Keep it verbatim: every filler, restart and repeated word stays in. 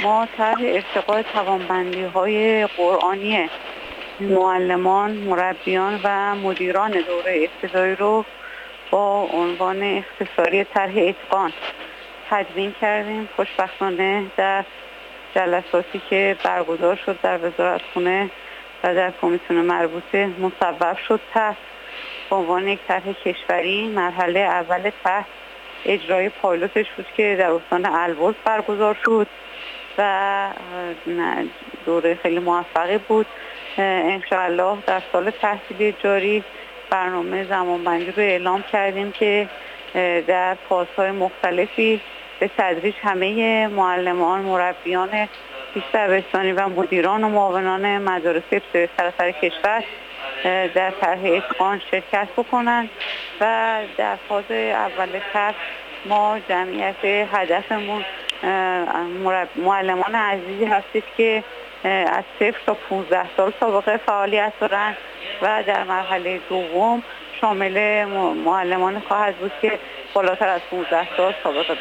ما طرح ارتقاء توانبندی‌های قرآنی معلمان، مربیان و مدیران دوره ابتدایی رو با عنوان اختصاری طرح اتقان تدوین کردیم. خوشبختانه در جلساتی که برگزار شد در وزارتخونه و در کمیسیون مربوطه مصوب شد طرح به عنوان یک طرح کشوری. مرحله اول طرح اجرای پایلوتش بود که در استان البرز برگزار شد و دوره خیلی موفقی بود. انشاءالله در سال تحصیلی جاری برنامه زمانبندی رو اعلام کردیم که در فازهای مختلفی به تدریج همه معلمان، مربیان پیش دبستانی و مدیران و معاونان مدارس ابتدایی سراسر کشور در طرح اتقان شرکت بکنند و در فاز اول طرح ما جمعیت هدفمون معلمان عزیزی هستید که از صفر تا پانزده سال سابقه فعالیت دارند و در مرحله دوم شامل معلمان خواهد بود که بالاتر از پانزده سال سابقه دارند.